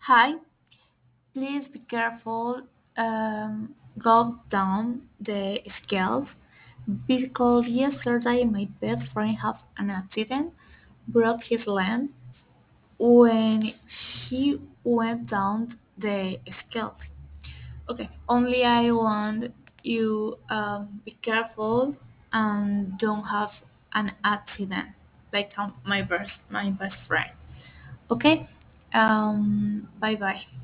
Hi, please be careful. Go down the scales because yesterday my best friend had an accident, broke his leg when he went down the scales. Okay, only I want you be careful and don't have an accident like my best friend. Okay, bye bye.